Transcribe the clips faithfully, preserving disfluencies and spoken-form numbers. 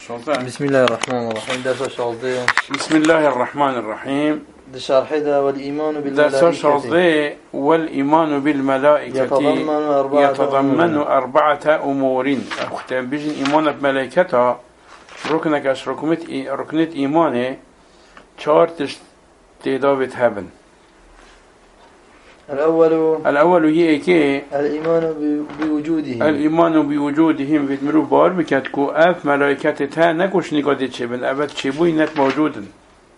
بسم الله الرحمن الرحيم. درس شازده. بسم الله الرحمن الرحيم. شرحه والإيمان بالملائكة. درس شازده والإيمان بالملائكة يتضمن أربعة, يتضمن أربعة أمور. أختم بيجن إيمان بملائكتها ركنك أش ركنت ركنت إيمانه شارتش تدابت هبن. الأول الأول هي كي الإيمان بوجودهم الإيمان بوجودهم في تمرو بار بكتكو أف ملائكتها نكوش نقدر تشبن أبد شبوي نت موجودن.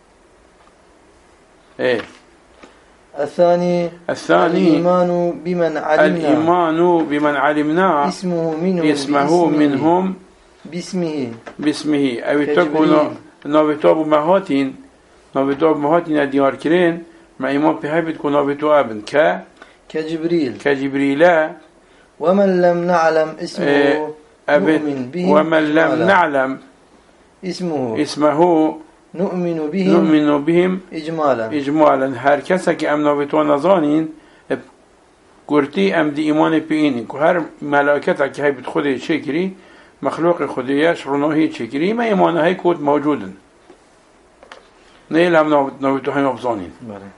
إيه. الثاني الثاني الإيمان بمن علمنا الإيمان بمن علمنا اسمه منهم اسمه منهم باسمه باسمه أو تكون نابتاب مهاتين نابتاب مهاتين ديار كرين ما إيمان بهاي بتكون نابتو أبن ك كجبريل كجبريل ومن لم نعلم اسمه نؤمن به ومن لم نعلم اسمه اسمه نؤمن بهم نؤمن بهم إجمالا إجمالا. هر کسی که ام نابتو نزانین گرتی ام دی ایمان بینی که هر ملائکت که هی بید خودی چکری مخلوق خودیش روناهی چکری ما ایمان های کود موجودن نیل هم نابتو های مبزانین.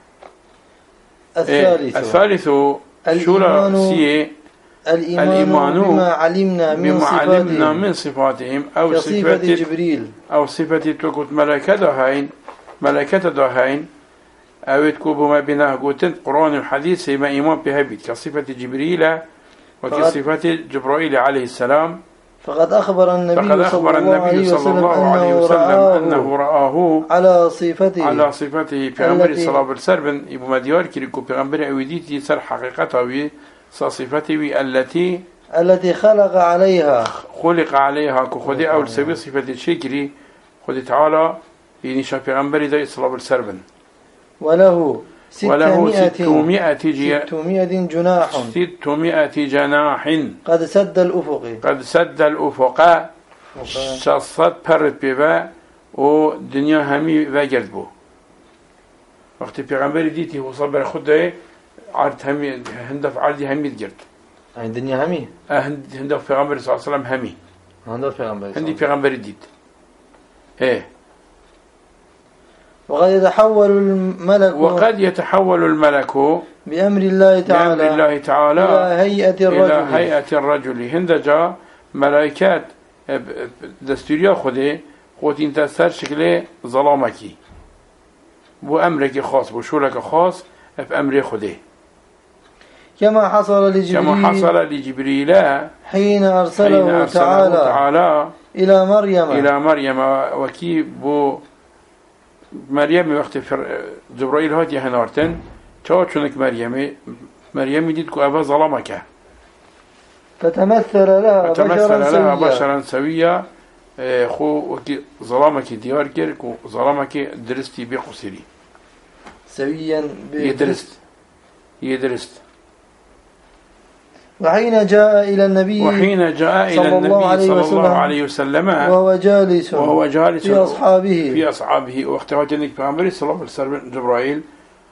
الثالث الثالث شورى سيه الإيمان بما علمنا من بما علمنا من صفاتهم صفاتهم أو كصفة صفة جبريل أو صفة تكوت ملائكة دهين ملائكة دهين أو تكوب ما بينه قوتن قرآن الحديث ما إيمان بها بيت كصفة جبريل وكصفة جبرائيل عليه السلام. فقد أخبر النبي, فقد أخبر النبي صلى الله عليه وسلم أنه رآه على صفته على صفته في عمر صلاة بالسربن إبو مديار كريكو في عمر أوديتي سر حقيقته صفته التي التي خلق عليها خلق عليها كخدي أول سبي صفة الشكري خدي تعالى يعني شاف عمر ذي صلاة بالسربن وله وله ستمائة ستمائة جناح ستمائة جناح قد سد الأفق قد سد الأفق شصت برد ببا ودنيا همي وجرد بو. وقت پیغمبر ديتي هو صبر خده عرض همي هندف عرضي همي تجرد يعني الدنيا همي هندف پیغمبر صلى الله عليه وسلم همي هندف پیغمبر هندي پیغمبر ديت ايه. وقد يتحول الملك وقد يتحول الملك بأمر الله تعالى بأمر الله تعالى إلى هيئة الرجل إلى هيئة الرجل. هندجا ملائكات دستوريا خده خود انت سر شكل ظلامكي بو أمرك خاص بو شولك خاص بأمر خده كما حصل لجبريل كما حصل لجبريل حين أرسله, حين أرسله تعالى, تعالى إلى مريم إلى مريم وكي بو مريم وقت جبرائيل هات يهنارتن چاو چونك مريم مريم ديد كو أبا ظلمك فتمثل لها فتمثل لها بشرا بشرا سويا خو وكي ظلمك ديار كير كو ظلمك درستي بقصيري سويا يدرست يدرست. وحين جاء إلى النبي وحين جاء إلى صلى النبي الله صلى الله عليه وسلم وهو جالس وهو جالس في أصحابه في أصحابه واختوات إنك بأمر صلى الله عليه وسلم جبرائيل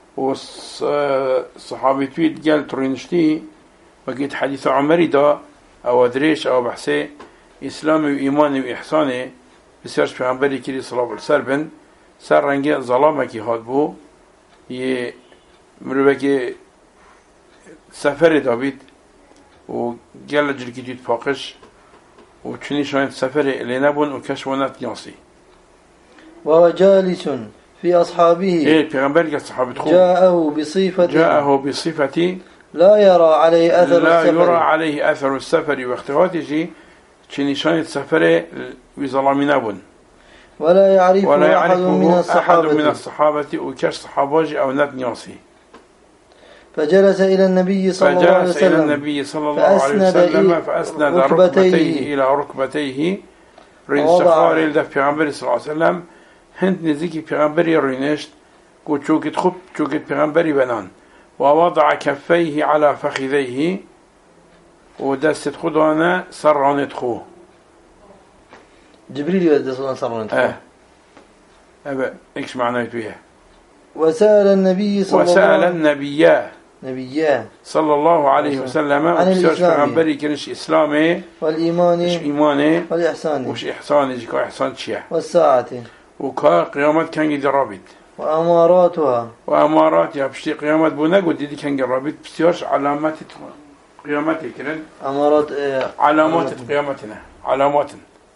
والصحابي تويت قال ترينشتي وقيت حديث عمري دا أو دريش أو بحثي إسلامي وإيماني وإحساني بسيرش بأمر كري صلى الله عليه وسلم سر رنجي ظلامك هاد بو يه مروبك سفر دابيد وقال جركي تيت فاقش وچني شايد سفر اللي نبون وكشونات ياسي وهو جالس في أصحابه إيه پیغمبر قال صحابة خوب جاءه بصفة جاءه بصفة لا يرى عليه أثر لا السفر يرى عليه أثر السفر واختواته چني شايد سفر وظلامي نبون ولا يعرفه ولا أحد يعرفه من أحد الصحابة من الصحابة وكش صحاباجي أو نت ياسي. فجلس إلى النبي صلى الله عليه فجلس إلى وسلم النبي صلى الله عليه وسلم فأسند ركبتيه إلى ركبتيه رنسخار إلى پیغمبر صلى الله عليه وسلم هند نزيكي پیغمبري رينشت كو چوكت خب چوكت پیغمبري بنان ووضع كفيه على فخذيه ودست خدانا سرانت خو جبريل يدسون سرانت خو اه أبا إيش معنى بيها وسأل النبي صلى وسأل الله النبي نبيه صلى الله عليه وسلم عن الإسلام عن كنش إسلامي والإيمان وش إيماني والإحسان وش إحساني جكا إحسان شيء والساعة وكا قيامت كان جرابت وأماراتها وأماراتها بشتي قيامت بنقول دي كان جرابت بسيرش علامات قيامتي كرن أمارات إيه علامات قيامتنا علامات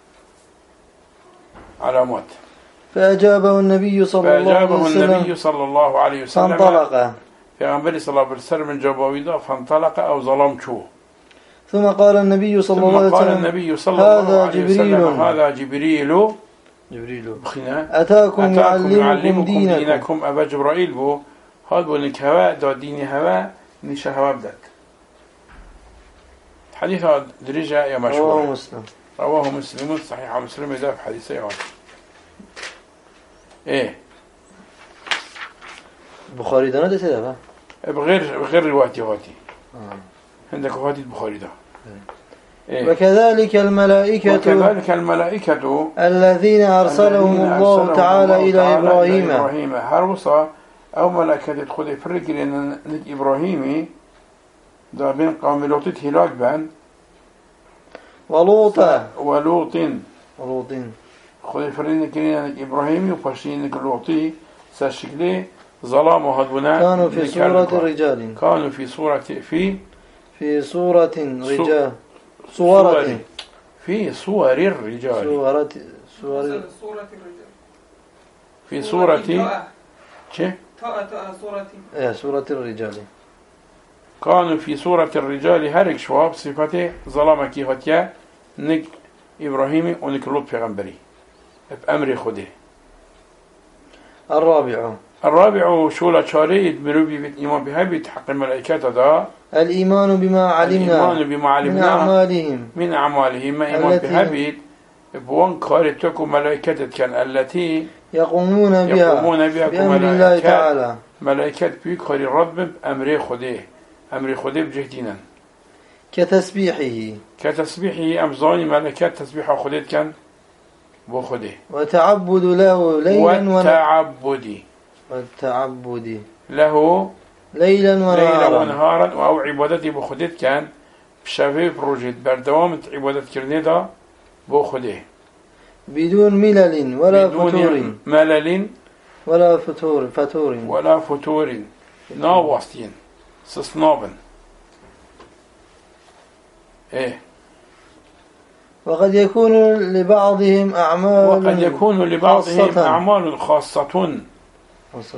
علامات فأجابه النبي صلى الله عليه وسلم فأجابه النبي صلى الله عليه وسلم فانطلق في غنبري صلى الله عليه وسلم من جوابه فانطلق أو ظلم شو ثم قال النبي صلى الله عليه وسلم قال النبي صلى الله عليه وسلم هذا جبريل جبريل بخنا أتاكم, أتاكم يعلمكم, يعلمكم دينكم, دينكم أبا جبرائيل بو هذا بونك هواء دا دين هواء نشا هواء بدأت حديث درجة يا مشهور رواه مسلم رواه مسلم صحيح مسلم إذا في حديثه يعني. إيه بخاري ده نده سيدا بغير بغير رواتي هاتي آه. عندك هاتي البخاري ده إيه؟ وكذلك الملائكة وكذلك الملائكة الذين أرسلهم الله تعالى إلى إبراهيم إبراهيم هربصة أو ملائكة تدخل فرق لأن إبراهيمي ده بين قوم لوط هلاك بان ولوطا ولوط ولوط خذ فرين كنيان إبراهيمي وفاشين لوطي ساشكلي ظلام وهدونا كانوا في صورة الرجال كانوا في صورة في في صورة رجال صورة في صور الرجال صورة صور الرجال في صورة شيء صورة ايه صورة الرجال كانوا في صورة الرجال هرك شواب صفته ظلام كي هتيا نك إبراهيمي ونك لوط پیغمبري بأمر خوده الرابع الرابع شولة شاري مروبي بالإيمان بها بتحق الملائكة دا الإيمان بما علمنا الإيمان بما علمنا من أعمالهم من أعمالهم ما إيمان بها بيت بوان كارتكم ملائكة كان التي يقومون بها يقومون بها بأمر الله تعالى ملائكة بيكار الرب بأمر خوده أمر خوده بجهدنا كتسبيحه كتسبيحه أمزاني ملائكة تسبيح خوده كان بو خوده وتعبد له ليلا وتعبد والتعبد له ليلا ونهارا ليلا ونهارا أو عبادتي بخدت كان بشافي بروجيت بردوام عبادت كرني دا بخده بدون ملل ولا بدون فتور ملل ولا فتور فتور ولا فتور ناوستين سسنابن ايه وقد يكون لبعضهم أعمال وقد يكون لبعضهم خاصة. أعمال خاصة خاصة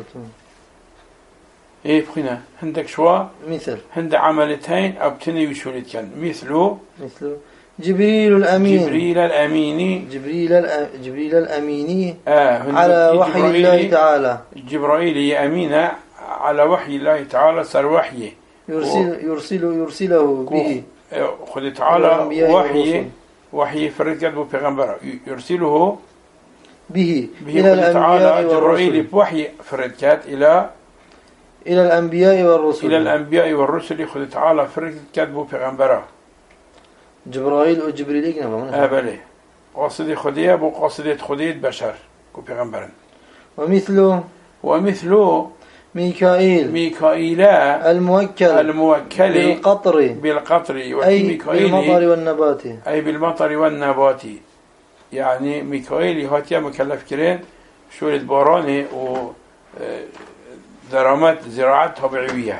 ايه بخينا عندك شوا مثل عند عملتين أو بتني وشولت كان مثله مثل جبريل الأمين جبريل الأميني جبريل الأ... جبريل الأميني آه على وحي الله تعالى جبرائيل يا أمينة على وحي الله تعالى سر وحيه يرسل يرسل يرسله به خذ تعالى وحي وحي فرد قلبه بيغمبر يرسله به, به إلى الأنبياء جبرائيل بوحي فرد كات إلى إلى الأنبياء والرسل إلى الأنبياء والرسل خذ تعالى فرد كاتبه بيغمبر جبرائيل وجبريل كنا آه بله قصدي خديه بو قصدي خديه بشر كو بيغمبرن ومثله ومثله ميكائيل ميكائيل الموكل الموكل بالقطر بالقطر أي بالمطر والنبات أي بالمطر والنبات يعني ميكائيل هاتيا مكلف كرين شورة باراني و درامات زراعة طبيعية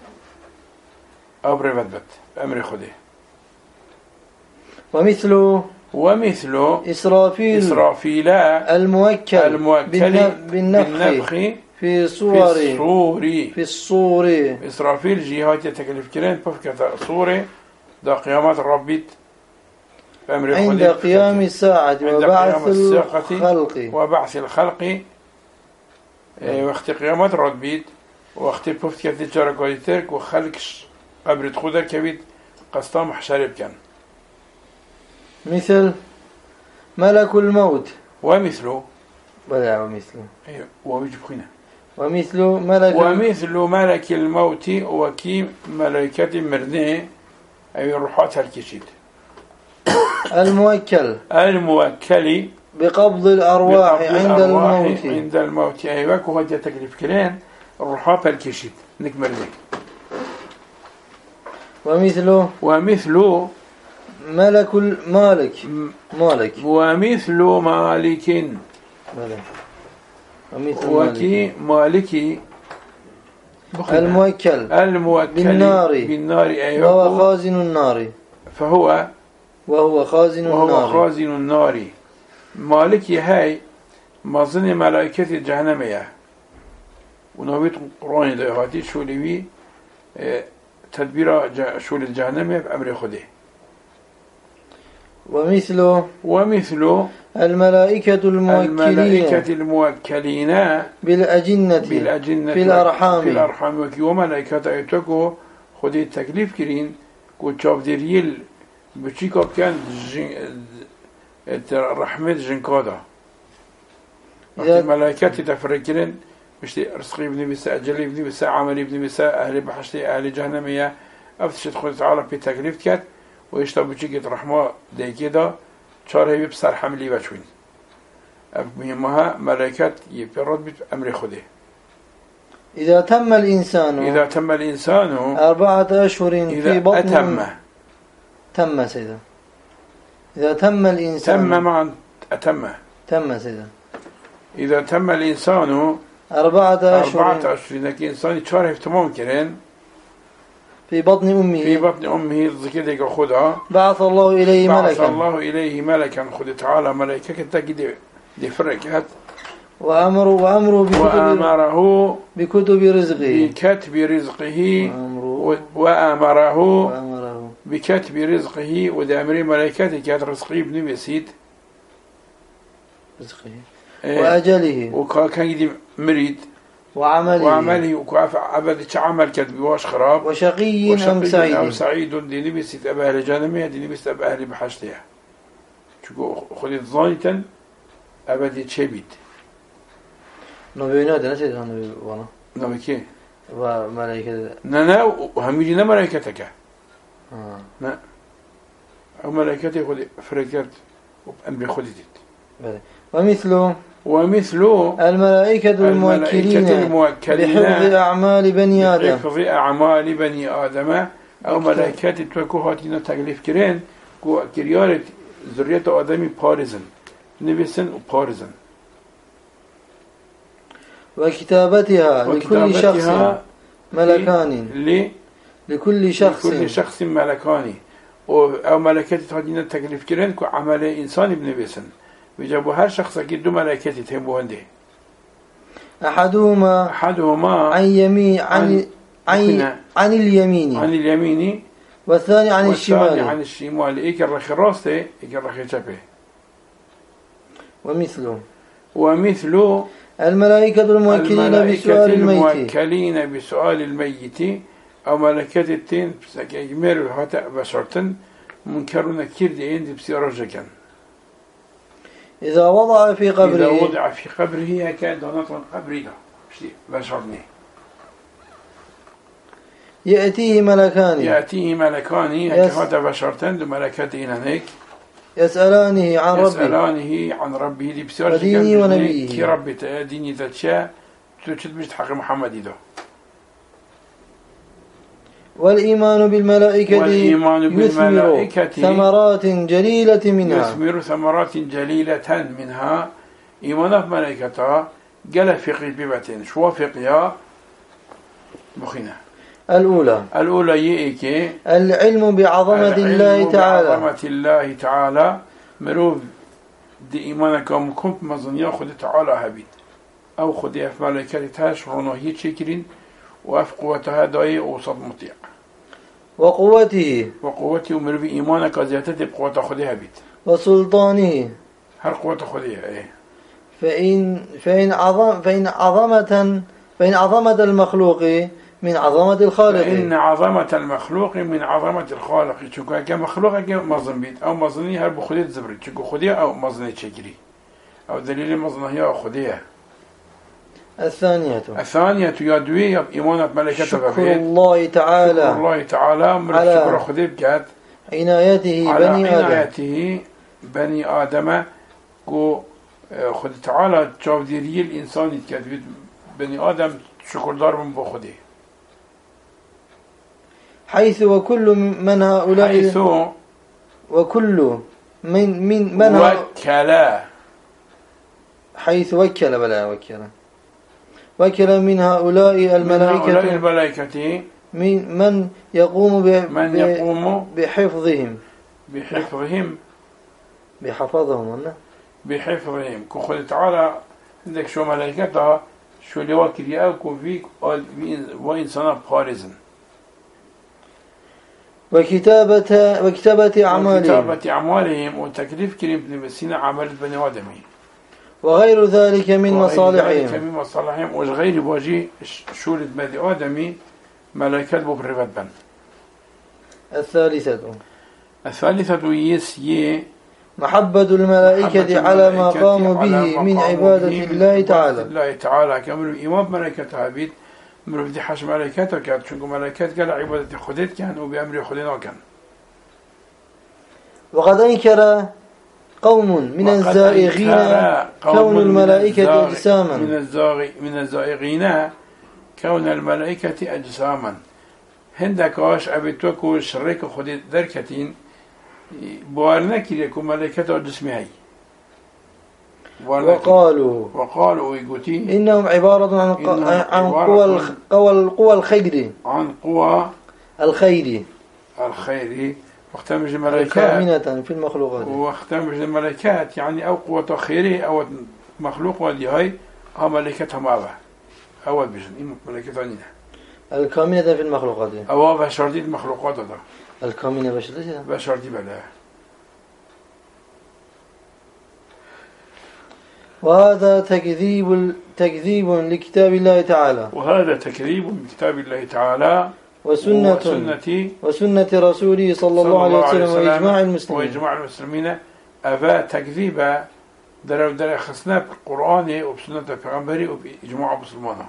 أو بريفت بأمر خده ومثله ومثله إسرافيل إسرافيل الموكل, الموكل بالنفخ, بالنفخ في صور في الصور في الصور إسرافيل جهات يتكلف كرين بفكة صورة دا قيامات ربيت عند قيام الساعة وبعث الخلق وبعث الخلق وقت قيامات ربيت وقت بفكة تجارة ترك وخلقش قبر تخودر كبيت قصتام حشارب كان مثل ملك الموت ومثله بلع ومثله ايوه ويجب هنا ومثل ملك ومثل ملك الموت وكي ملائكة مرنه أي روحات الكشيد الموكل الموكل بقبض الأرواح بقبض عند الأرواح الموت عند الموت أيوة وهذا تكلف كلام الروحات الكشيد نكمل ذلك ومثله ومثل ملك المالك مالك ومثل مالك ملك ومثل وكي مالكي الموكل الموكل بالنار بالنار أيوة وهو خازن النار فهو وهو خازن وهو النار خازن النار مالكي هاي مظن ملائكة جهنمية ونويت القرآن ده هاتي شو لوي تدبير شو الجهنمية بأمر خده ومثله ومثله الملائكة الموكلين الملائكة الموكلين بالأجنة بالأجنة في الأرحام في الأرحام وكي وملائكة أيتكو خده التكليف كرين كو تشاف ديريل بشيكو كان رحمة جنكادا الملائكة تفرقين مش رزقي ابني بس أجلي ابني بس عملي ابني بس أهل بحشتي أهل جهنمية أفتش تدخل تعالى في تكليف كات ويشتغل بشيكة رحمة دي كده شار هي بصر حملي بشوين مهمها ملائكة يفرد بأمر خده إذا تم الإنسان إذا تم الإنسان أربعة أشهر في بطن أتم تم سيدا إذا تم الإنسان تم معا أتم تم سيدا إذا تم الإنسان أربعة أشهر أربعة أشهر إنك إنسان شهر تمام كرين في بطن أمه في بطن أمه ذكرك خدها بعث الله إليه بعث ملكا الله إليه ملكا خد تعالى ملائكة تجد دفركات وأمر وأمر بكتب وأمره بكتب رزقه بكتب رزقه وأمره, وأمره وأمره بكتب رزقه ودامر ملائكته كانت رزقه ابن بسيط رزقه إيه وأجله وكان يدي مريد وعمله وعمله وكاف عبد عمل كتب واش خراب وشقي أم سعيد أو سعيد ديني بسيط أبا أهل جانمية ديني بسيط أبا أهل بحشتها شكو خليت ظانيتا أبدي تشبيت نبينا ده نسيت أنا وانا نبي كي وملائكة ننا وهم يجينا ملائكتك آه. نا أو ملائكتي خد فرقت وبأمر خدتت ومثله ومثله الملائكة الموكلين الموكلين بحفظ أعمال بني آدم بحفظ أعمال بني آدم أو ملائكة توكوهاتنا تكليف كرين كو كريارة ذرية آدمي بارزن نبسن وبارزن وكتابتها لكل شخص ملكان ل لكل شخص لكل شخص ملكان أو ملائكة تهدينا تكليف كرين كو عمل إنسان ابن بسن ويجابوا هر شخص أكيد دو ملائكة تهموا عنده أحدهما أحدهما عن يمين عن عن, عن اليمين عن اليمين والثاني عن الشمال عن الشمال إيك الرخي راسته إيك الرخي جبه ومثله ومثله الملائكة الموكلين بسؤال الميت الموكلين بسؤال الميت أو ملائكة التين بسكيمر هتا بشرتن منكرون كير دين بسيارة جكن إذا وضع في قبره إذا وضع في قبره كان دونات قبره بشرني يأتيه ملكان يأتيه ملكان يس... هذا بشرتن لملكتين هناك يسألانه عن ربه يسألانه عن ربه دي بسيارة وديني ونبيه كي ربي ديني ذاتشا تشد بيشت حق محمد إذا والإيمان بالملائكة والإيمان بالملائكة ثمرات جليلة منها يثمر ثمرات جليلة منها إيمان بملائكتها قال فقه ببتين شو فقه بخنا الأولى الأولى يئك العلم بعظمة الله تعالى بعظمة الله تعالى مروف دي إيمانكم كنت مظن يأخذ تعالى هبيت أو خذ يف ملائكتها شرونه يتشكرين وأف قوتها داي وسط مطيع وقوته وقوته ومروف إيمانك زيادة بقوة خذها بيت وسلطانه هر قوة خذها إيه فإن فإن عظم فإن عظمة فإن عظمة المخلوق من عظمة الخالق فإن عظمة المخلوق من عظمة الخالق شكو كمخلوق كمظن بيت أو مظني هر بخذيت زبرت شكو خذيها أو مظني تشكري أو دليل مظنها أو خذيها. الثانية الثانية يدوي إيمانة ملائكة شكر الله تعالى شكر الله تعالى على شكر خذيب كات عنايته على بني آدم عنايته بني آدم كو خذ تعالى تشاف ديري الإنسان يتكتب بني آدم شكر دار من بخذيه حيث وكل من هؤلاء حيث وكل من من من وكلا حيث وكل بلا وكل وكل من هؤلاء الملائكة من هؤلاء الملائكة من من يقوم ب من يقوم بحفظهم بحفظهم بحفظهم أنا بحفظهم كخد تعالى عندك شو ملائكتها شو اللي وكل يأكل فيك وإنسان بارزن وكتابة وكتابة أعمالهم وكتابة أعمالهم وتكليف كريم بن مسينا عمل بني آدمي وغير ذلك من مصالحهم من مصالحهم وغير بواجي شولد بني آدمي ملائكة ببرفت بن. الثالثة الثالثة يسي محبة الملائكة على ما قاموا به من عبادة الله تعالى الله تعالى كامل إمام ملائكة هابيت مرفدي حش ملائكته كانت شنكو ملائكات قال عبادة خديت كان وبأمر خدينا كان. وقد أنكر قوم من الزائغين كون الملائكة أجساما من الزائغ من الزائغين كون الملائكة أجساما هندك واش أبيتوكو شريك خديت دركتين بوارنا كليكو ملائكة جسمي وقالوا وقالوا ويقولي إنهم عبارة عن ق... عن قوى قوى القوى الخير عن قوى الخير الخير واختمج الملائكات كامنة في المخلوقات واختمج الملائكات يعني أو قوة خيره أو مخلوق ودي هاي ها ملائكتها معها أول بيجن إيه ملائكتها نينا الكامنة في المخلوقات أو بشرتي المخلوقات هذا الكامنة بشرتي بشرتي بلا. وهذا تكذيب تكذيب لكتاب الله تعالى وهذا تكذيب لكتاب الله تعالى وسنة وسنة, وسنة رسوله صلى الله عليه وسلم وإجماع المسلمين وإجماع المسلمين أبا تكذيب درو درو خصنا بالقرآن وبسنة البيغمبري وبإجماع المسلمين.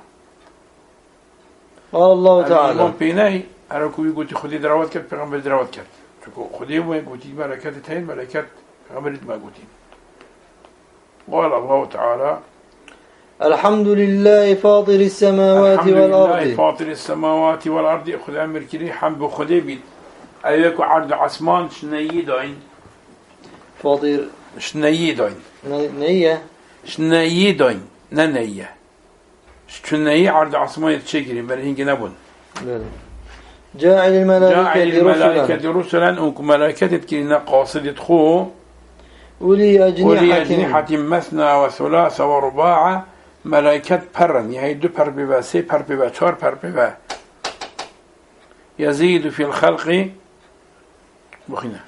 قال الله تعالى الإمام بيناي أراكو يقولي خذي دروات كت بيغمبر دروات كت خذي وين قلتي ملكات تين ملكات بيغمبر ما قلتي. قال الله تعالى الحمد لله فاطر السماوات الحمد والأرض لله فاطر السماوات والأرض خذ أمر كري حمد خذي بيت أيكو عرض عثمان شنيي داين فاطر شنيي داين نية شنيي داين ننية شنيي عرض عثمان تشكري برهين جنبون جاعل الملائكة رسلا رسلا وكم ملائكة تكرينا قاصد خو أولي أجنحة, أولي أجنحة مثنى وثلاث ورباع ملائكة برن يعني دو بر ببا سي بر ببا چار بر ببا يزيد في الخلق بخينا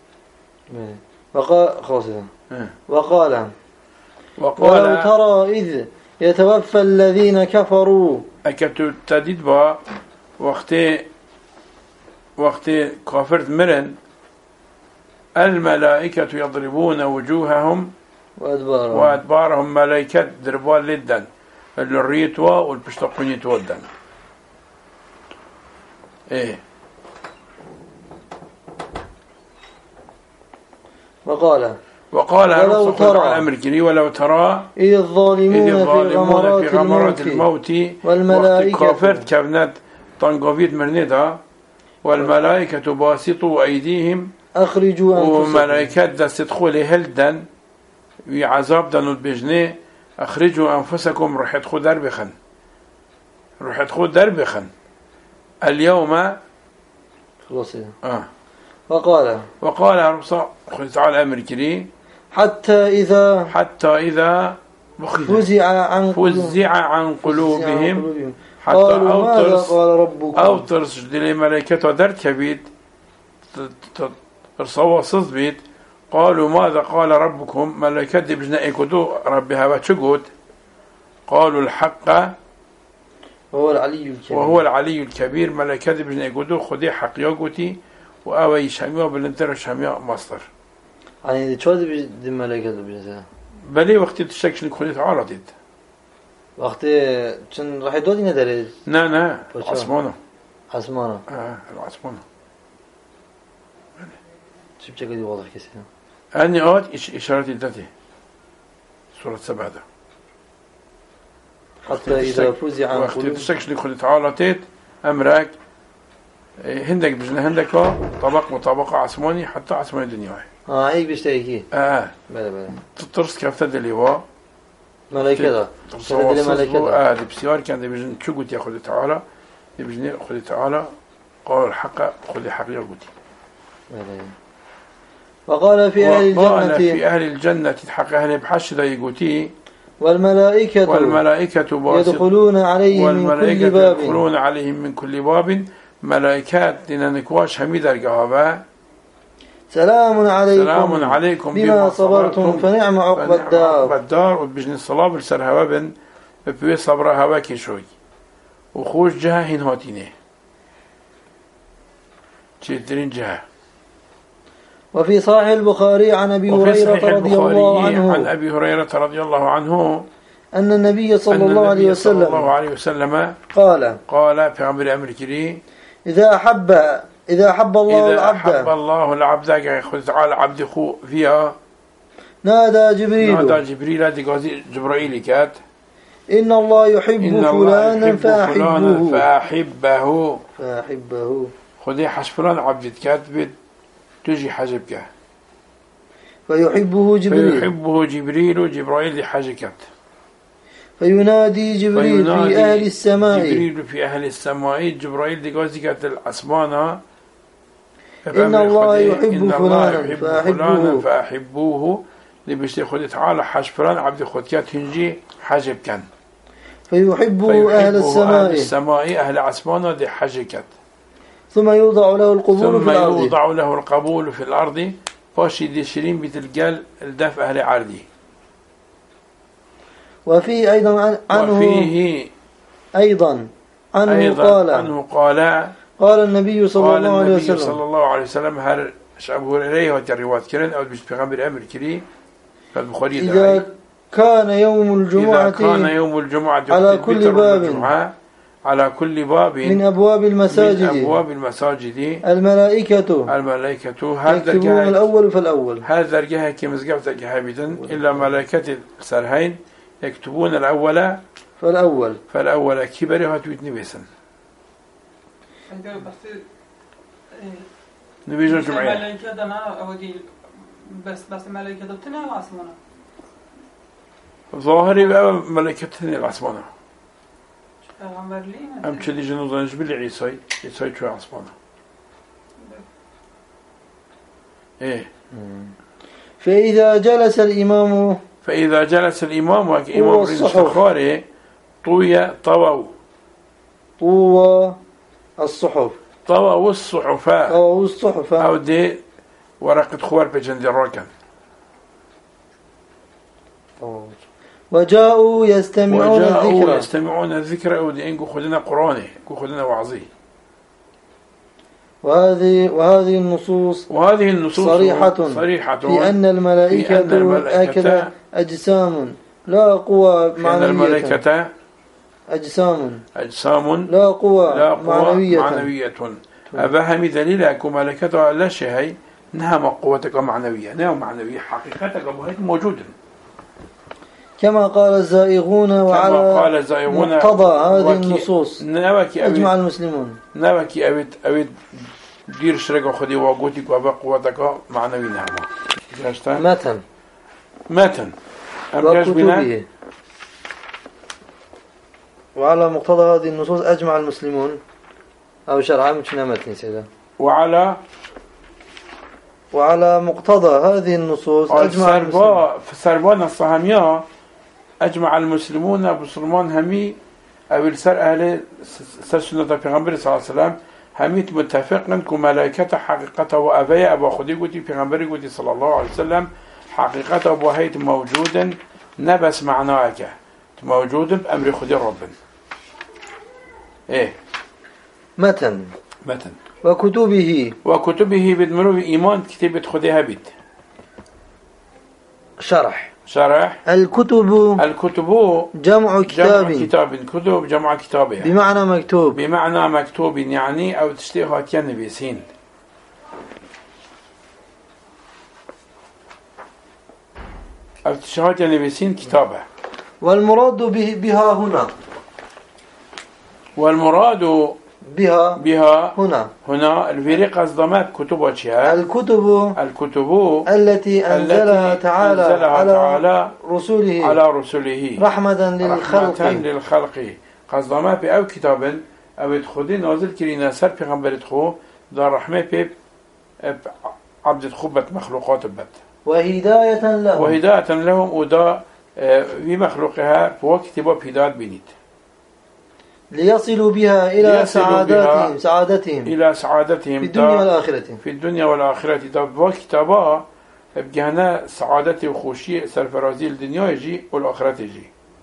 وقال خاصة اه. وقال وقال ولو ترى إذ يتوفى الذين كفروا أكتو تديد با وقت وقت كافرت مرن الملائكة يضربون وجوههم وأدبارهم, وأدبارهم ملائكة دربال لدن الريتوا والبشتقونيت ودن إيه وقال وقال ولو ترى الأمريكي ولو ترى إذ الظالمون, إذ الظالمون في غمرات الموت, الموت والملائكة كافرت كابنات طنقوفيت مرندا والملائكة باسطوا أيديهم أخرجوا أنفسكم وملائكة دست تدخل هلدن وعذاب دنو البجنة أخرجوا أنفسكم روح يدخل دربخن روح يدخل دربخن اليوم خلاص آه. وقال وقال رب تعالى أمر كريم حتى إذا حتى إذا فزع عن فزع عن قلوبهم حتى قالوا ماذا قال ربكم أو ترس دلي ملائكة درت كبيت رصوا صد بيت قالوا ماذا قال ربكم ملائكة دي بجنا إكدو ربها وشقود قالوا الحق وهو العلي الكبير وهو العلي الكبير ملائكة دي بجنا إكدو خدي حق يقوتي وأوي شميع بالانتر شميع مصدر يعني شو دي الملائكة دي بجنا بلي وقت تشتكش خدي عارضت وقت چن راح يدودي نداره نا نا عصمانه عصمانه اه العصمانه شو بشكل واضح كثير أني أود إش إشارة ذاتي سورة سبعة ده حتى إذا فزع عن وقت تشتكش لخد تعالى تيت أمرك هندك بجنة هندك طبق مطابقة عثماني حتى عثماني الدنيا اه هيك بيشتري اه بلا بلا تطرس كيف تدلي هو ملائكة تدلي ملائكة اه دي بسيار كان دي بجن شو قلت يا خذي تعالى دي بجن خذي تعالى قال الحق خذي حقيقة قلت وقال في أهل الجنة في أهل الجنة تحق أهل بحش ذا يقولي والملائكة والملائكة يدخلون عليهم من كل باب يدخلون عليهم من كل باب ملائكات لننكواش حميد القهابة سلام عليكم سلام عليكم بما صبرتم فنعم عقب الدار الدار وبجن الصلاة بالسر هوابن ببوي صبر هواكي شوي وخوش جهة هن هاتينه تشترين جهة. وفي صحيح البخاري عن أبي هريرة رضي الله عنه عن أبي هريرة رضي الله عنه أن النبي صلى الله عليه وسلم صلى الله عليه وسلم قال قال في عمر أمريكي إذا أحب إذا أحب الله إذا العبد أحب الله العبد يأخذ تعالى عبد خو فيها نادى جبريل نادى جبريل دقازي جبرائيل كات إن الله يحب إن فلانا يحب فأحبه فأحبه فأحبه خذي حش فلان عبد كاتب تجي حجبك فيحبه جبريل فيحبه جبريل جبرائيل حجكت فينادي جبريل فينادي في أهل السماء جبريل في أهل السماء جبرائيل دقازي كات الأسمانة إن الله يحب فلانا فأحبوه فأحبوه لبشتي خذ تعالى حج فلان عبد خذكات هنجي حجب كان فيحبه أهل السماء أهل السماء أهل عسمانة دي حجكت ثم يوضع له القبول في الأرض ثم يوضع له القبول في الأرض فاشي دي شرين بتلقال الدف أهل عردي. وفيه أيضا عنه وفيه أيضا عنه أيضا قال عنه قال قال النبي صلى قال الله عليه النبي وسلم صلى الله عليه وسلم هل شعبه إليه وتروات كرن أو بيش بيغمبر أمر كري فالبخاري إذا كان يوم الجمعة إذا كان يوم الجمعة على كل باب على كل باب من أبواب المساجد من أبواب المساجد الملائكة الملائكة هذا يكتبون الأول فالأول هذا الجهة كما زقفت جهابدا إلا ملائكة السرهين يكتبون الأول فالأول فالأول كبرها تويتني بيسن نبيجون جمعية ملائكة دنا أودي بس بس ملائكة دتنا العاصمة ظاهري بقى ملائكة العاصمة پیغمبر ليه أم كذي جنوزانش بلي عيسى عيسى شو عصبانه إيه فإذا جلس الإمام فإذا جلس الإمام وإمام الصخاري طوي طووا طوى الصحف طووا الصحف طووا الصحف أو دي ورقة خوار بجند الركن وجاءوا يستمعون وجاءوا الذكر يستمعون الذكر ودي إنكو خدنا قرآنه كو خدنا وعظيه وهذه وهذه النصوص وهذه النصوص صريحة صريحة في أن الملائكة, أن الملائكة أجسام لا قوى معنوية الملائكة أجسام أجسام لا قوى, لا قوى معنوية, معنوية. أبهم دليل أكو ملائكة لا شيء نهم قوتك معنوية نهم معنوية حقيقتك موجودة كما قال الزائغون وعلى قال الزائغون مقتضى هذه النصوص أجمع المسلمون نبكي أبد أبد دير شرق خدي وقوتك وبقوتك معنوي نعمة متن متن وكتبه وعلى مقتضى هذه النصوص أجمع المسلمون أو شرعا مش متن سيدا وعلى وعلى مقتضى هذه النصوص أجمع المسلمون في سربان الصهامية أجمع المسلمون أبو سلمان همي أو السر أهل سر سنة البيغمبر صلى الله عليه وسلم هميت متفقا كملائكة حقيقة وأبايا أبو خدي قلت بيغمبر قلت صلى الله عليه وسلم حقيقة أبو هيت موجودا نبس معناك موجود بأمر خدي ربنا إيه متن متن وكتبه وكتبه بدمرو إيمان كتابة خديها بيت شرح شرح الكتب الكتب جمع كتاب جمع كتاب كتب جمع كتاب يعني. بمعنى مكتوب بمعنى مكتوب يعني أو تشتيها كان بيسين أو تشتيها كان بيسين كتابة والمراد به بها هنا والمراد بها بها هنا هنا الفريق أصدمات كتب شيئا الكتب الكتب التي أنزلها التي تعالى أنزلها على تعالى رسوله على رسله رحمة للخلق رحمة للخلق قصدما في أو كتاب أو خودي نازل كرينا سر پیغمبر خو دار رحمة بيب عبد خبة مخلوقات بد وهداية لهم وهداية لهم ودا في مخلوقها وكتبه هداية بنيت ليصلوا بها إلى ليصلوا سعادتهم بها سعادتهم إلى سعادتهم في الدنيا والآخرة في الدنيا والآخرة دا كتابا بجهنا سعادة وخوشية سرفرازي الدنيا يجي والآخرة يجي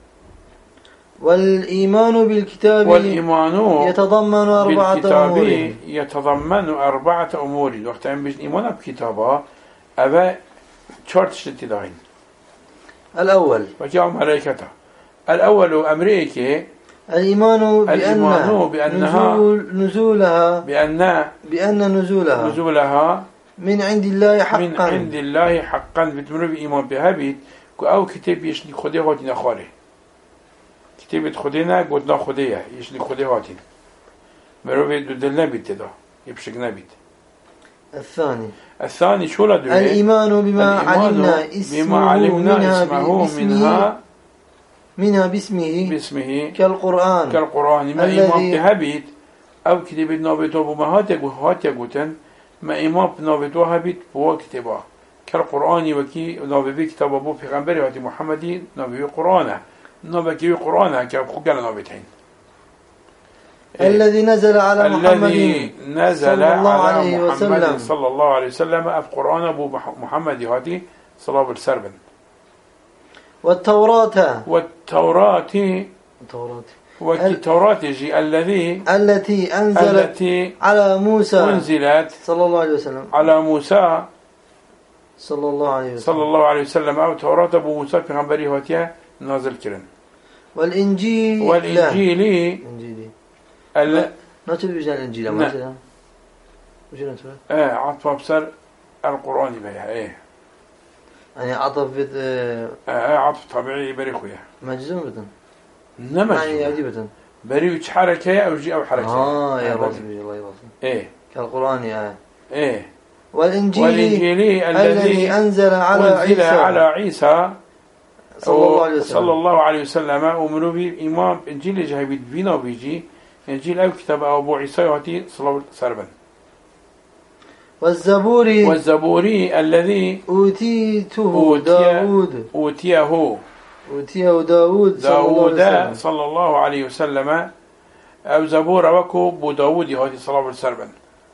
والإيمان بالكتاب والإيمان يتضمن أربعة بالكتاب أمور يتضمن أربعة أمور وقت عم بيجي إيمان بكتابا أبا شرط اتداين الأول وجاء ملائكته الأول أمريكي الإيمان بأن الإيمان بأنها نزول نزولها بأن بأن نزولها نزولها من عند الله حقا من عند الله حقا بتمر بإيمان بها بيت أو كتاب يشني خديه هاتين أخاره كتابة خدينا قلنا خديه يشني خديه هاتين مرو بيت دلنا بيت ده يبشقنا بيت الثاني الثاني شو لدوه الإيمان بما علمنا اسمه بما علمنا منها اسمه باسمه منها منها باسمه باسمه كالقرآن كالقرآن ما إيمان بها بيت أو كتابة نابتوه بما هات يقوتن ما إيمان بنابتوها بيت بوا كتابه كالقرآن وكي نابي كتاب أبو پیغمبر وقت محمدي نابي قرآنه نابي قرآنه كأبخو قال نابتين الذي نزل على محمد الذي نزل صلى الله على عليه محمد وسلم صلى الله عليه وسلم أف قرآن أبو محمد هادي صلى الله عليه وسلم والتوراة والتوراة التوراة والتوراة جي الذي التي أنزلت التي على موسى أنزلت صلى الله عليه وسلم على موسى صلى الله عليه وسلم صلى الله عليه وسلم أو توراة أبو موسى في غنبري هاتيا نازل كرن والإنجيل والإنجيل إنجيلي ال ناتو بيجان الإنجيل ما جدا وش ناتو آه عطف بسر القرآن بها إيه يعني عطف بيت آه آه عطف طبيعي بريخويا مجزوم بدن نمج يعني عجيب بدن بريوش حركة أو جي أو حركة آه يا آه راسي الله يراسي إيه كالقرآن يا إيه والإنجيل, والإنجيل الذي أنزل على أنزل عيسى على عيسى صلى الله عليه وسلم صلى الله عليه وسلم ومنو بي إمام إنجيل جاي بينا بيجي إنجيل أو كتاب أبو عيسى يهاتي صلى الله عليه وسلم والزبوري والزبوري الذي أوتيته أوتي داود أوتيه أوتيه داود داود صلى صلى الله عليه وسلم أو زبور وكو بو داود يهاتي صلى الله عليه وسلم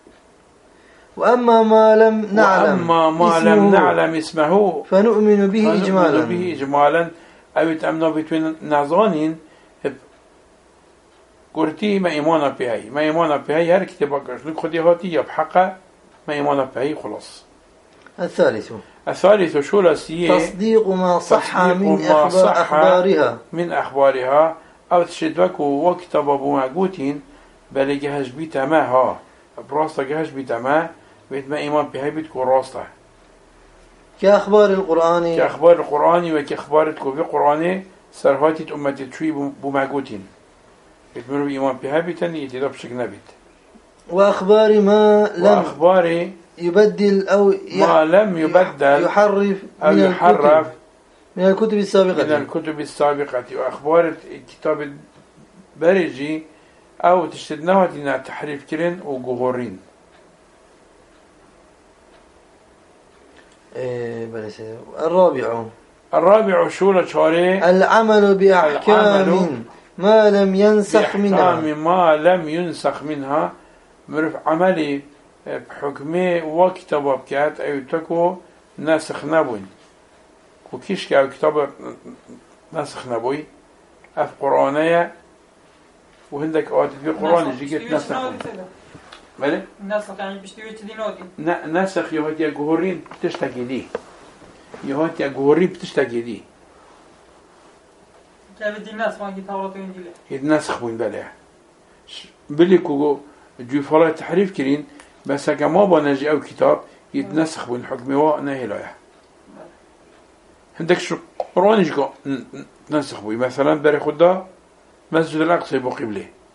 وأما ما لم نعلم وأما ما لم نعلم اسمه فنؤمن به فنؤمن إجمالا به إجمالا أو تأمنا بتوين نظانين قرتي ما إيمانا بهاي ما إيمانا بهاي هر كتابة قرشنك خدي هاتي يبحق ما إيمانا بهاي خلاص. الثالث الثالث شو لسيه تصديق ما صح تصديق من ما أخبار صح أخبارها من أخبارها أو تشدوك وكتاب أبو معقوتين بل جهش بيتا ما ها براستا جهش بيتا ما بيت ما إيمان بهاي بيتكو راستا كأخبار القرآن كأخبار القرآن وكأخبار الكوفي قرآن سرهاتي أمتي تشوي بمعقوتين بيتمروا بإيمان بها بيتن يتدب شكنا بيت وأخبار ما لم وأخبار يبدل أو ما لم يبدل يحرف أو من يحرف الكتب من الكتب السابقة من الكتب السابقة وأخبار الكتاب البرجي أو تشتدناها دينا تحريف كرين وجهورين إيه الرابع الرابع شولة شاري العمل بأحكام ما لم ينسخ منها بأحكام ما لم ينسخ منها مرف عملي بحكمه وكتاب بكات أو تكو ناسخ نبوين وكيش كاو كتاب ناسخ نبوي أف قرآنية وهندك أوقات في قرآن جيت ناسخ ماله؟ ناسخ يعني بيشتوي تدينوتي ناسخ يهات يا جهورين بتشتكي دي يهات يا جهورين بتشتكي دي كابدي الناس ما كتابات وإنجيل يتناسخ وين بلاه بلكو جو فلا تحريف كرين بس كما بنجي أو كتاب يتنسخ وين حكمه ونهي لايه عندك شو قرآن يجوا نسخ بوي مثلا بري خدا مسجد الأقصى يبقى قبله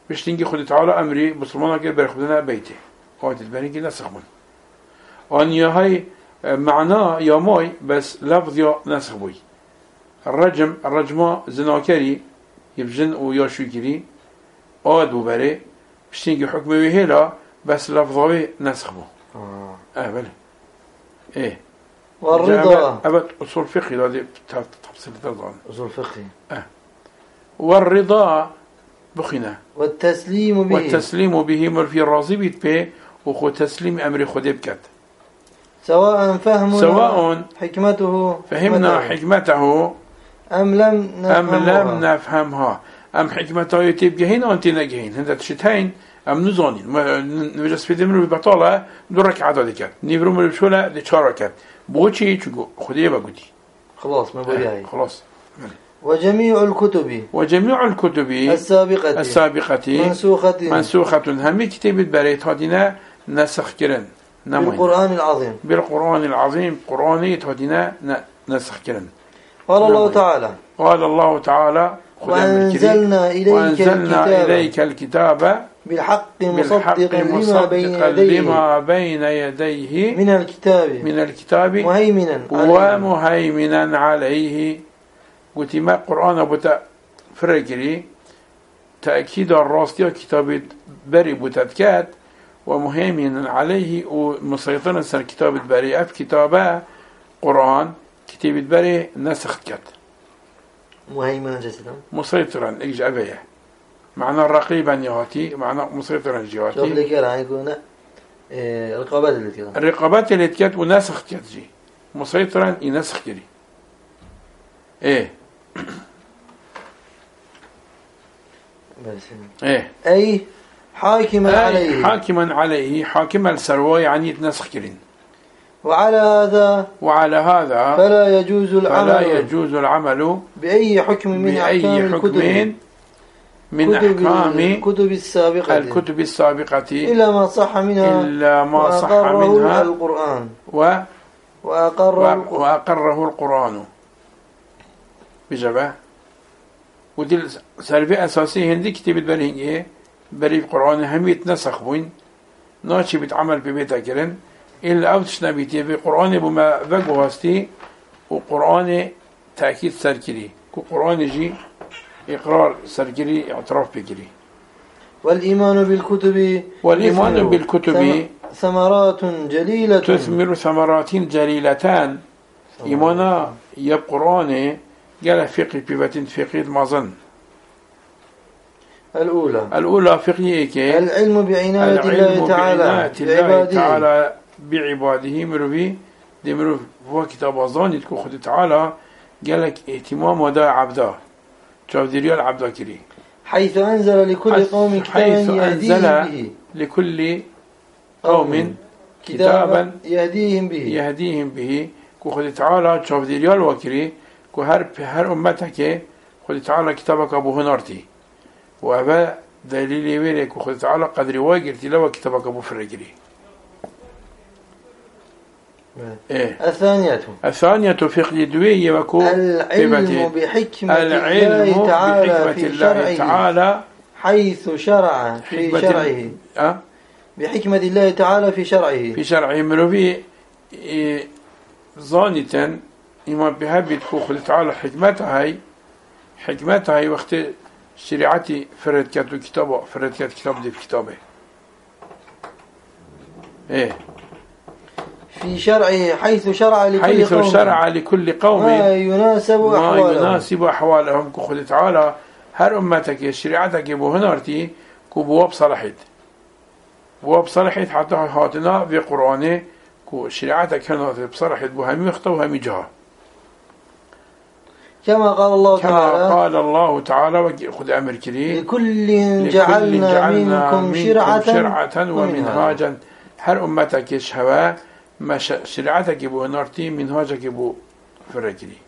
بشتنجي خد تعالى أمري بسلمانك برخبنا بيته وقت البرينجي نسخون وأن هاي معناه يا ماي بس لفظ يا نسخ بوي الرجم الرجمة زناكري يبجن ويا شوكري آد وبري بشتنجي حكم وهلا بس لفظه نسخ بو آه. اه بله ايه والرضا أبد أصول فقهي هذه تفصيل ترضى أصول فقهي اه والرضا بخنا والتسليم به والتسليم به مر في راضي بيت به وخو تسليم أمر خده بكت سواء فهمنا سواء حكمته فهمنا حكمته أم لم نفهمها أم لم نفهمها أم حكمته يتبقى هنا وأنت نجهين هذا تشتهين أم نزانين نجلس في دمر ببطالة درك عدد كات نيفرو من بشولة دشارة كات بوشي شو خديه بقولي خلاص ما بقولي خلاص وجميع الكتب وجميع الكتب السابقة السابقة منسوخة منسوخة هم كتاب بريت هادينا نسخ كرن بالقرآن العظيم بالقرآن العظيم قرآني هادينا نسخ كرن قال الله تعالى قال الله تعالى وأنزلنا إليك, وأنزلنا الكتاب إليك الكتاب بالحق مصدقا, بالحق لما, بين يديه لما بين يديه من الكتاب من الكتاب مهيمنا ومهيمنا عليه قلت ما قرآن بتا فرقري تأكيد الراستي كتاب بري بتتكات ومهيمنا عليه ومسيطرا سر كتاب بري أف كتابه قرآن كتاب بري نسخ كات مهيمنا جسدا مسيطرا ايج ابيه معنى رقيبا يهاتي معنى مسيطرا جهاتي شوف لك راح يكون إيه الرقابات اللي كده الرقابات اللي كانت ونسخ كات جي مسيطرا ينسخ كري ايه بس ايه اي حاكما عليه حاكما عليه حاكما السروي يعني يتنسخ كرين وعلى هذا وعلى هذا فلا يجوز العمل فلا يجوز العمل بأي حكم من بأي أحكام حكم الكتب من أحكام الكتب السابقة الكتب السابقة إلا ما صح منها إلا ما صح وأقره منها القرآن و وأقره وأقره القرآن بجبه ودي سلبية أساسية هندي كتبت برهنجة بري القرآن هم يتنسخ بوين ناشي بيتعمل ببيتا كرن إلا أوتشنا بيتي بقرآن بما بقوا هستي وقرآن تأكيد سركري كقرآن جي إقرار سركري اعتراف بكري والإيمان بالكتب والإيمان بالكتب ثمرات جليلة تثمر ثمرات جليلتان إيمانا يب قرآن قال فقه بيبتين فقه مظن الأولى الأولى فقه إيكي العلم بعناية الله تعالى بعباده تعالى بعباده مروي دي مروي هو كتاب أظاني تكون خد تعالى قالك اهتمام ودا عبدا شاف دي ريال عبدا كري حيث أنزل لكل قوم كتابا يهديهم به لكل قوم كتابا يهديهم به يهديهم به كو خد تعالى شاف دي ريال وكري كو هر هر أمتك خد تعالى كتابك أبو هنارتي وأبا دليل ويري كو خد تعالى قدر واجرتي لو كتابك أبو فرقري إيه؟ الثانية الثانية فقه دوية وكو العلم بحكمة العلم الله تعالى بحكمة في الله شرعه تعالى حيث شرع في شرعه أه؟ بحكمة الله تعالى في شرعه في شرعه مروي إيه ظانة إما بهبت كو تعالى حكمتها هاي حكمتها هاي وقت شريعتي فرد كاتو كتابه فرد كات كتاب دي في كتابه إيه في شرعه حيث شرع لكل حيث قوم شرع لكل قوم ما يناسب ما أحوالهم يناسب أحوالهم كخد تعالى هر أمتك شريعتك بوهنارتي كو بواب صلاحيت بواب صلاحيت حتى هاتنا في قرآنه كو شريعتك هنات بصلاحيت بوهمي وقت وهمي جهة كما قال الله كما تعالى قال الله تعالى خد أمر كريم لكل لكل جعلنا منكم منكم شرعة شرعة ومنهاجا هر أمتك شهوا ما شريعتك بوهنارتي منهاجك بو فرقري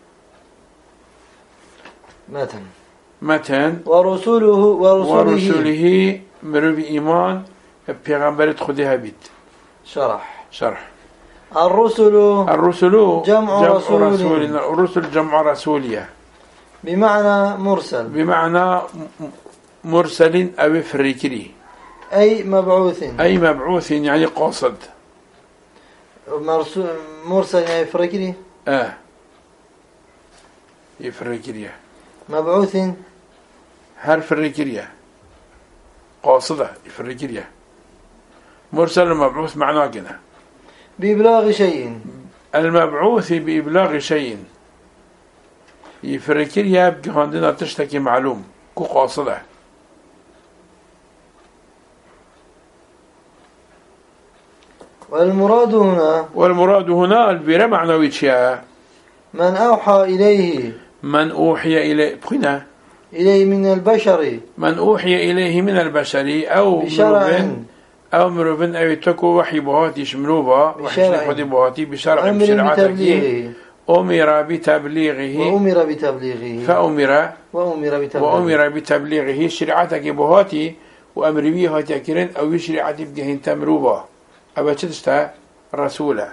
متن متن ورسوله ورسوله, ورسوله مروي إيمان بيغمبرت خدها بيت شرح شرح الرسل الرسل جمع رسول. الرسل جمع رسولية بمعنى مرسل بمعنى مرسل أو فريكري أي مبعوث أي مبعوث يعني قاصد مرسل يعني فريكري آه يفريكريه مبعوث هر فريكريه قاصدة يفريكريه مرسل ومبعوث معناه كده بإبلاغ شيء المبعوث بإبلاغ شيء يفريكريه بجهاندنا تشتكي معلوم كو قاصدة والمراد هنا والمراد هنا البيرة معنوي شيء من أوحى إليه من أوحي إليه بخنا إليه من البشر من أوحي إليه من البشر أو مروبين أو مروبين أو يتكو وحي بهاتي شمروبا وحي بهاتي بشرع بشرعته أمر بتبليغه وأمر بتبليغه فأمر وأمر بتبليغه وأمر بتبليغه شرعتك بهاتي وأمر بها تكرن أو شرعتي بجهن تمروبا أبا تشتا رسولا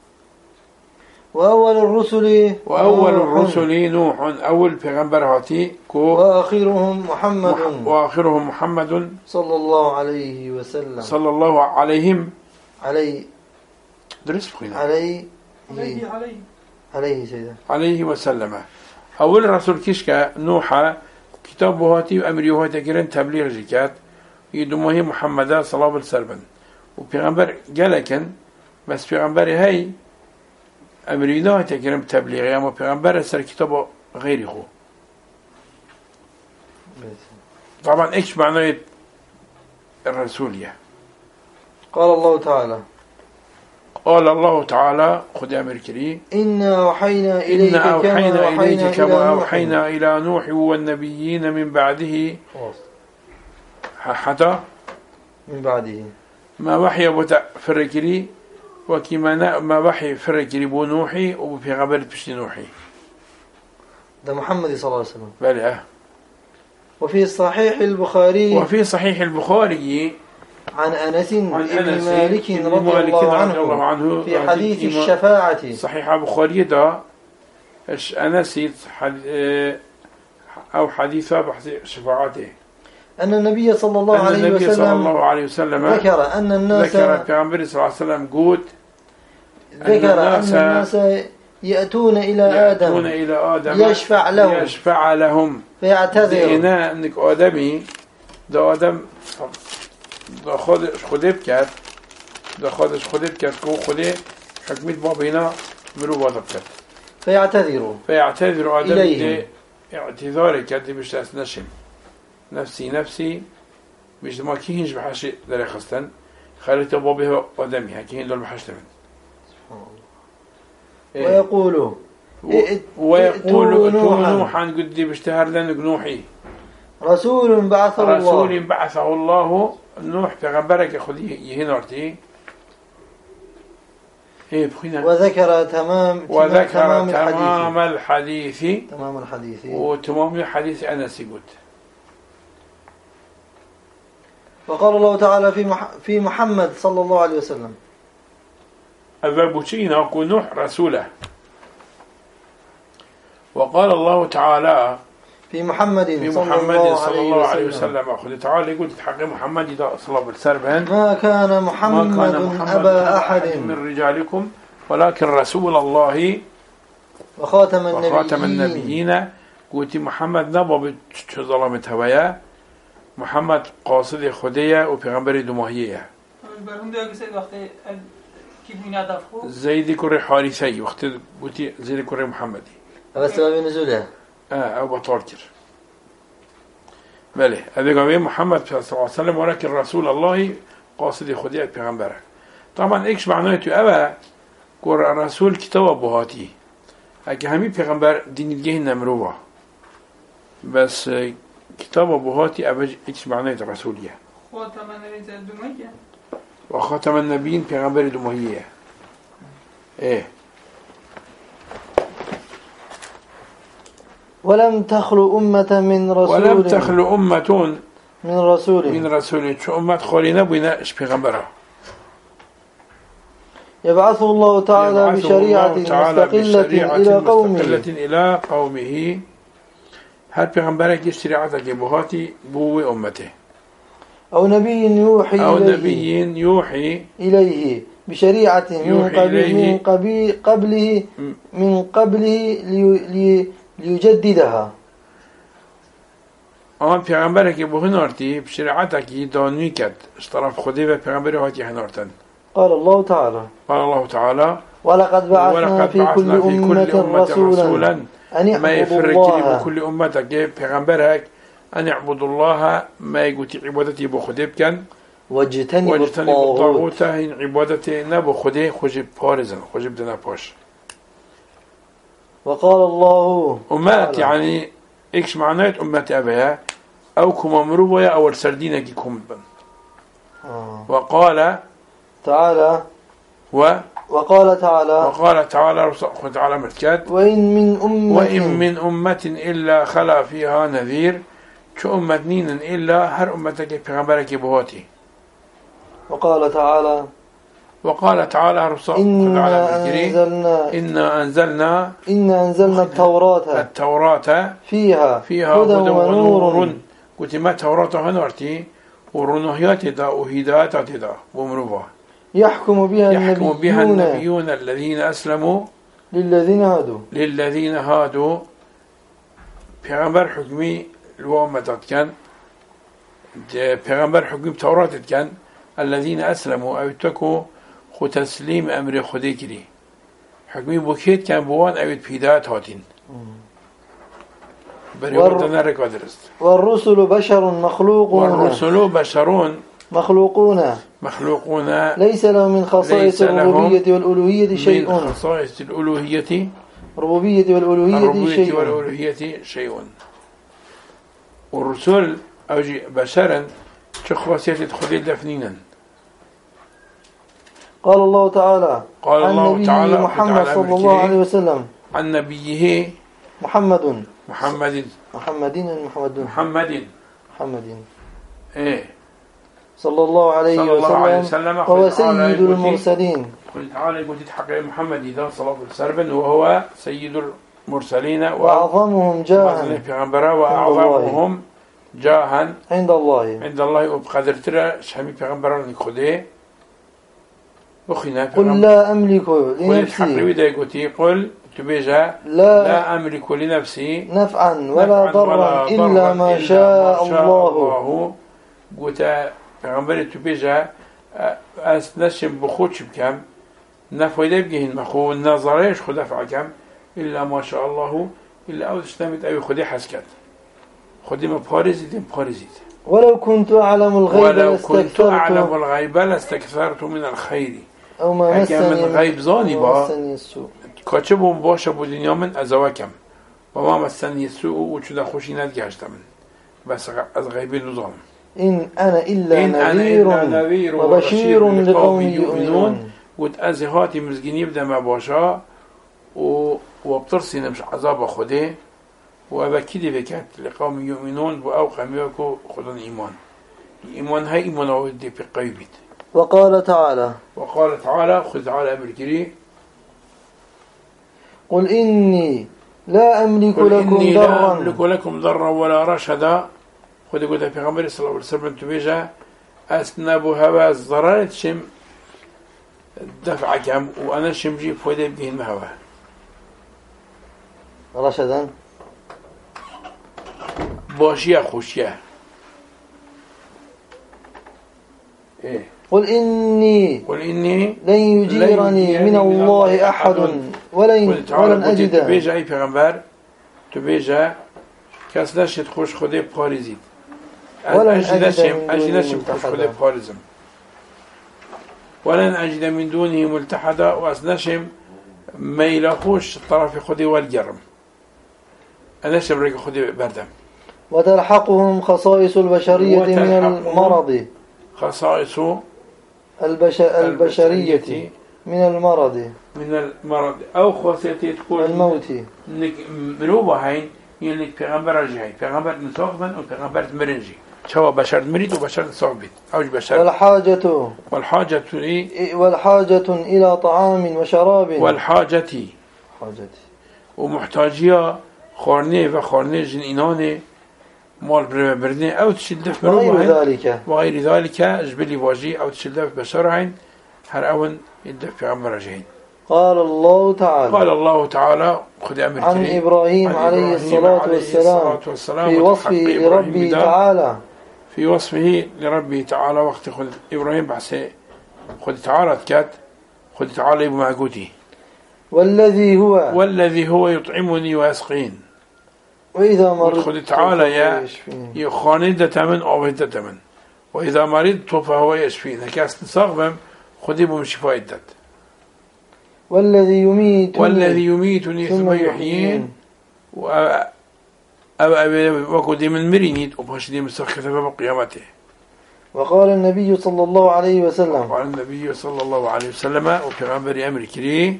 وأول الرسل وأول الرسل نوح أول پیغمبر هاتي كو وآخرهم محمد مح وآخرهم محمد صلى الله عليه وسلم صلى الله عليهم عليه درس بخينا عليه عليه عليه عليه سيدنا عليه وسلم أول رسول كشكا نوح كتاب هاتي وأمر هاتي كرن تبليغ جكات يدمه محمد صلى الله عليه وسلم وبيغمبر جالكن بس بيغمبر هاي أمرينا تكرم تبليغ أما بيغمبر سر كتابه غيره طبعا إيش معنى الرسولية قال الله تعالى قال الله تعالى خذ أمر كريم إنا أوحينا إليك إنا أوحينا إليك كما أوحينا إلى إلى نوح والنبيين من بعده حتى من بعده ما وحي بتاع فركري وكما ما وحي فركري بو نوحي وفي غبر بشتي نوحي ده محمد صلى الله عليه وسلم بلى وفي صحيح البخاري وفي صحيح البخاري عن أنس بن أنس مالك بن رضي مالك الله رضي الله عنه عنه في حديث الشفاعة صحيح البخاري ده أنس أو حديثه بحث شفاعته أن النبي صلى الله أن عليه النبي وسلم صلى الله عليه وسلم ذكر أن الناس ذكر النبي صلى الله عليه وسلم قوت ذكر أن الناس يأتون إلى يأتون آدم إلى آدم يشفع لهم يشفع لهم فيعتذر هنا أنك آدمي ده آدم ده خودش خوده بكت ده خودش خوده بكت كو خوده حكمت بابينا مرو بادا بكت فيعتذر فيعتذر آدم إليهم. ده اعتذار كده بيش تأس نشم نفسي نفسي بيش ما كيهنش بحاشي داري خستن خليته بابيها آدمي هكيهن دول بحاشتمن إيه؟ ويقول ويقول نوحا قد باشتهر لنك نوحي رسول بعثه الله رسول بعثه الله نوح پیغمبرك خود يهنارتي ايه بخينا وذكر تمام وذكر تمام, تمام الحديث الحديث تمام الحديث وتمام الحديث أنس يقول وقال الله تعالى في مح في محمد صلى الله عليه وسلم أذبتين أكو نوح رسوله وقال الله تعالى في محمد, في صلى, محمد الله صلى عليه الله عليه وسلم, وسلم أخذ تعالى يقول حق محمد إذا صلى الله عليه وسلم ما كان محمد, ما كان محمد أبا أحد من رجالكم ولكن رسول الله وخاتم النبيين, وخاتم النبيين قلت محمد نبا بظلمت هوايا محمد قاصد خدية وبيغمبر دماهية زيد كوري حارثي وقت قلت زيد كوري محمدي هذا سبب نزوله اه او بطاركر بله أبي قوي محمد صلى الله عليه وسلم ولكن رسول الله قاصد خدية بيغمبره طبعا ايش معناته أبا كور الرسول كتاب بهاتي اكي همي بيغمبر دين الجهن نمروه بس كتاب بهاتي أبا ايش معناته الرسولية خاتم النبيين دمية وخاتم النبيين بيغمبر دمهية ايه ولم تخلو أمة من رسول ولم تخلو أمة من رسول من رسول شو أمة خالينا بينا إش بيغمبرها يبعث الله تعالى بشريعة مستقلة إلى قومه إلى قومه هر پیغمبرك شريعتك بهاتي بو أمته أو نبي يوحي أو إليه نبي يوحي إليه بشريعة من قبل من قبل قبله من قبله لي لي ليجددها. آن پیغمبرك بو هنارتي بشريعتك دانوي كد اشترف خدي و پیغمبر هاتي هنارتن. قال الله تعالى قال الله تعالى ولقد بعثنا, ولقد في, بعثنا كل في كل أمة, أمة رسولا, رسولا أن ما يعبدوا يفرق الله بكل أمة پیغمبرك أن يعبدوا الله ما يقول عبادتي بو خدي بكن واجتنبوا واجتنبوا الطاغوت. الطاغوت هين عبادتي نبو خدي خجب بارزن خجب دنا باش. وقال الله أمات يعني إيش معنات أمات أبيها أو كما مروبة أو السردينة كي كومبن. آه. وقال تعالى و وقال تعالى وقال تعالى رسول تعالى مركات وإن من أمة وإن من أمة إلا خلا فيها نذير شو أمة نين إلا هر أمتك بغمبرك بهاتي. وقال تعالى وقال تعالى رسول إنا أنزلنا إنا أنزلنا إنا أنزلنا التوراة التوراة فيها فيها هدى ونور قلت ما توراة هنورتي ورنهيات دا وهدايات دا ومروبا يحكم بها يحكم بها النبيون النبيون الذين أسلموا للذين هادوا للذين هادوا پیغمبر حكمي الوامتات كان پیغمبر حكمي توراة كان الذين أسلموا أو تكو خو تسليم أمر خدي كري حكمي بوكيت كان بوان أو بهدايات هاتين والر... والرسل بشر مخلوقون والرسل بشرون مخلوقون مخلوقون ليس له من خصائص الربوبية والألوهية شيء من خصائص الألوهية الربوبية والألوهية الربوبية شيء والألوهية شيء. والرسل أوجي بشرا شخصية خذي دفنينا. قال الله تعالى قال عن الله تعالى محمد صلى الله عليه وسلم عن نبيه محمد محمد محمدين محمد محمد محمد إيه صلى الله عليه صلى الله عليه وسلم وسلم هو سيد المرسلين. قل تعالى قلت حق محمد إذا صلى الله عليه وسلم وهو سيد المرسلين وأعظمهم جاها وأعظمهم جاها عند الله عند الله وبقدر ترى شحمي پیغمبران خده وخينا قل لا أملك لنفسي قل قل تبيجا لا, لا أملك لنفسي نفعا ولا ضرا إلا ما شاء الله. قلت پیغمبر تبيجا أس نشم بخوش بكم نفويده بجهن مخو نظريش خدا فعكم إلا ما شاء الله إلا أودش نمت أي خدي حسكت خدي ما بارزيد بارزيد. ولو كنت أعلم الغيب ولو كنت أعلم الغيب لاستكثرت من الخير أو ما مسني من غيب زاني با السوء كاتبهم باشا بدنيا من أزواكم وما مسني السوء وشدا خوشي ندقاشت من بس از غيب النظام. إن أنا إلا إن نذير, أنا نذير وبشير لقوم يؤمنون. قلت أزهاتي مزجني بدأ ما باشا و وبترسي نمش عذاب خده وأبكيدي بكات لقوم يؤمنون وأو قميوكو خدن إيمان إيمان هاي إيمان ودي في قيبت. وقال تعالى وقال تعالى خذ تعالى أمر كري قل إني لا أملك قل لكم إني ضرا لا أملك لكم ضرا ولا رشدا. خذ قلت في غمر صلى الله عليه وسلم تبيجا أسنب هوا الضرر شم دفع كم وأنا شمجي فويدة بهن هوا رشدا باشيا خوشيا. إيه قل إني قل إني لن يجيرني من الله أحد ولن ولن أجد. تبيجا أي پیغمبر تبيجا كاس نشد خوش خده بارزيد ولن أجد نشم أجد نشم خوش ملتحدا. خده بارزم ولن أجد من دونه ملتحدا وأسنشم ميلا خوش طرف خده والجرم أنا شبرك خده بردم. وتلحقهم خصائص البشرية من المرض خصائص البش... البشرية من المرض من المرض أو خاصية تقول الموت. إنك مروبة هين يعني پیغمبر جاي پیغمبر نساخبن و پیغمبر مرنجي شو بشر مريد وبشر نساخبن أوج بشر. والحاجة والحاجة لي والحاجة إلى طعام وشراب والحاجة حاجتي ومحتاجية خارنه و خارنه جن اینانه مال بربردنه او تشدف وغير ذلك وغير ذلك جبلي واجي او تشدف بشرعين هر اون يدف في عمر جهين. قال الله تعالى قال الله تعالى خذ أمر عن إبراهيم عليه الصلاة والسلام, والسلام في وصفه لربه تعالى في وصفه لربه تعالى وقت خذ إبراهيم بحسه خذ تعالى كات خذ تعالى بمعقوتي والذي هو والذي هو يطعمني ويسقين وإذا مرضت خذ تعالى يا يخاندة من أو هدة من وإذا مرضت فهو يشفين كاس نصاغم خذ بهم شفاء الدت والذي يميتني والذي يميتني ثم يحيين وكدي من مرينيد وباش دي مستخفة بقيامته. وقال النبي صلى الله عليه وسلم وقال النبي صلى الله عليه وسلم وفي غنبر أمر كريه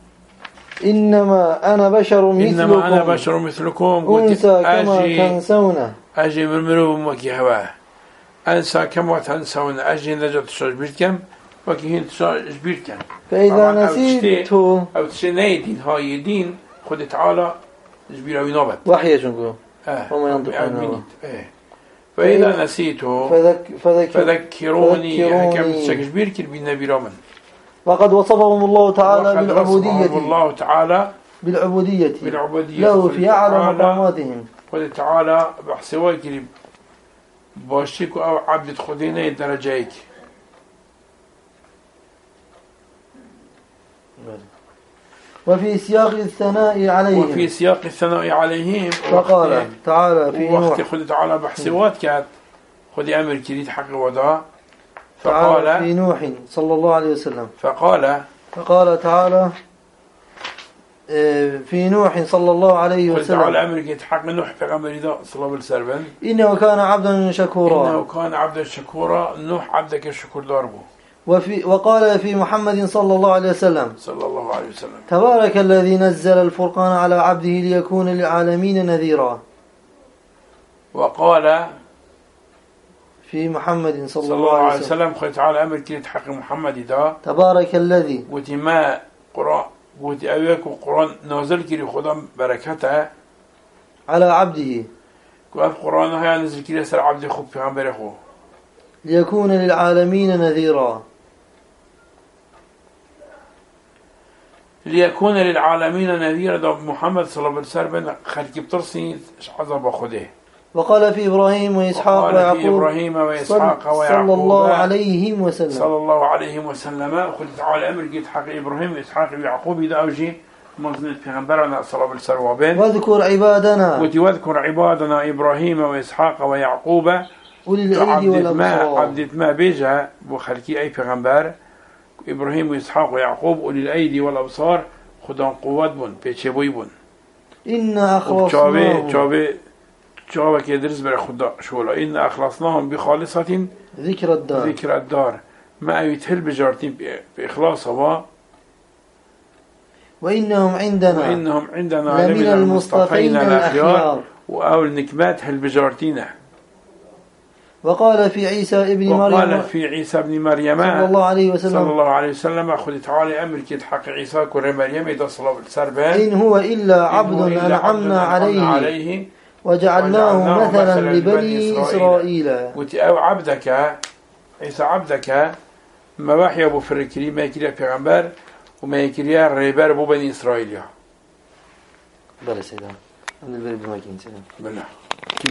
إنما أنا بشر مثلكم إنما أنا بشر مثلكم أنسى كما تنسون أجي مرمرو وكي هواه أنسى كما تنسون أجي نجد شجبيركم وكي هين شجبيركم فإذا نسيت أو تشني دين هاي دين خد تعالى جبير أو نابت وحي جنقو آه. وما ينطق عنه آه. فإذا نسيته فذك فذك فذكروني هكذا شجبير كل بالنبي رامن. وقد وصفهم الله تعالى بالعبودية الله تعالى بالعبودية بالعبودية له في أعلى مقاماتهم. قال تعالى بحسواك اللي باشيك أو عبد خدينا درجائك. وفي سياق الثناء عليهم وفي سياق الثناء عليهم فقال تعالى في وقت خد تعالى بحسوات كانت خد أمر كريت حق وضع فقال في نوح صلى الله عليه وسلم فقال فقال تعالى في نوح صلى الله عليه وسلم تعالى أمر كريت حق نوح في أمر ذا صلى الله عليه وسلم إنه كان عبدا شكورا إنه كان عبدا شكورا نوح عبدك الشكور داربه. وفي وقال في محمد صلى الله عليه وسلم صلى الله عليه وسلم تبارك الذي نزل الفرقان على عبده ليكون للعالمين نذيرا. وقال في محمد صلى, صلى الله عليه وسلم قال تعالى أمر كليت حق محمد دا تبارك الذي قلت ما قرآن قلت أويك القرآن نازل كلي خدام بركته على عبده قلت القرآن هيا نزل كلي سر عبد خب في غنبر أخوه ليكون للعالمين نذيرا ليكون للعالمين نذيرا دا محمد صلى الله عليه وسلم خلق بترسي عذاب خده. وقال في إبراهيم وإسحاق ويعقوب في إبراهيم وإسحاق ويعقوب صلى الله عليه وسلم صلى الله عليه وسلم قلت تعالى أمر قلت حق إبراهيم وإسحاق ويعقوب إذا أوجي مظنة في غنبرنا صلى الله عليه وسلم واذكر عبادنا قلت واذكر عبادنا إبراهيم وإسحاق ويعقوب أولي الأيدي والأبصار عبدت ما بيجها بخلقي أي پیغمبر إبراهيم وإسحاق ويعقوب أولي الأيدي والأبصار خدان قوات بون بيچبوي بون. إن أخلصناهم جابه جابه كيدرس برا خدا شولا إن أخلصناهم بخالصة ذكر الدار ذكر الدار ما يتهل بجارتين بإخلاصها وإنهم عندنا وإنهم عندنا لمن المصطفين الأخيار وأول نكمات هل بجارتينه. وقال في عيسى ابن مريم وقال في عيسى ابن مريم صلى الله عليه وسلم صلى الله عليه وسلم أخذ تعالى أمر كيد حق عيسى كر مريم إذا صلى الله إن هو إلا عبد أنعمنا عليه, عليه وجعلناه مثلا لبني إسرائيل. أو عبدك عيسى عبدك ما وحي أبو فركري ما يكري پیغمبر وما يكري ريبر أبو بني إسرائيل. بلى سيدنا. البر بما كنت. بلى.